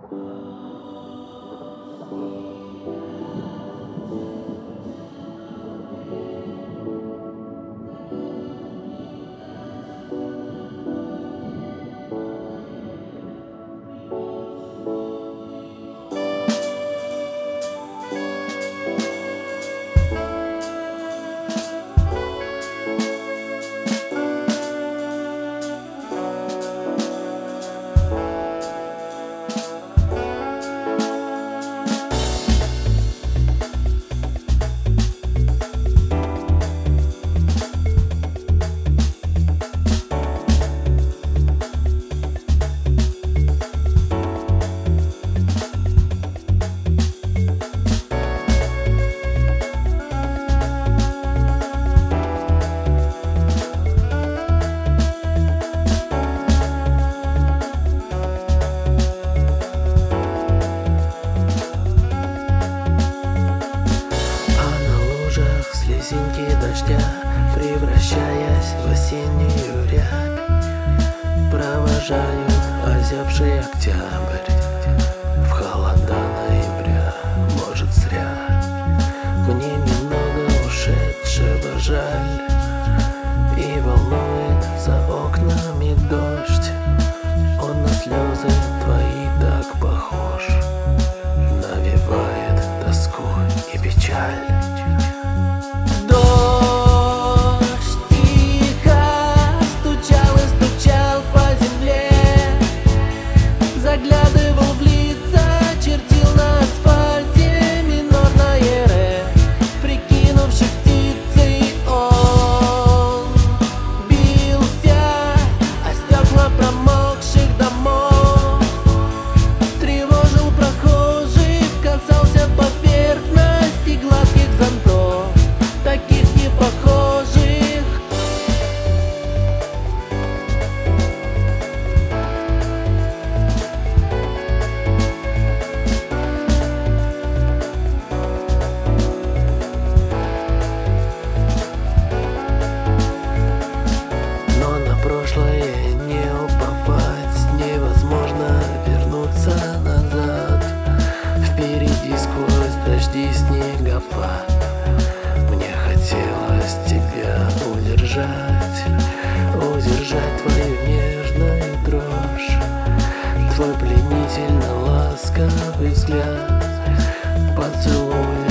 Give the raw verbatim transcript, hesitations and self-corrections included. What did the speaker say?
Слезинки дождя, превращаясь в осеннюю рябь, провожают озябший октябрь в холода ноября. Может, зря мне немного ушедшего жаль, и волнует за окнами дождь. Он на слезы твои так похож, навевает тоску и печаль. Заглядывал в лица, чертил на асфальте минорное ре. Прикинувшись птицей, он бился о стекла промокших домов, тревожил прохожих, касался поверхности гладких зонтов, таких непохожих. Прошлое не уповать, невозможно вернуться назад. Впереди сквозь дожди снегопад. Мне хотелось тебя удержать, удержать твою нежную дрожь, твой пленительно ласковый взгляд, поцелуй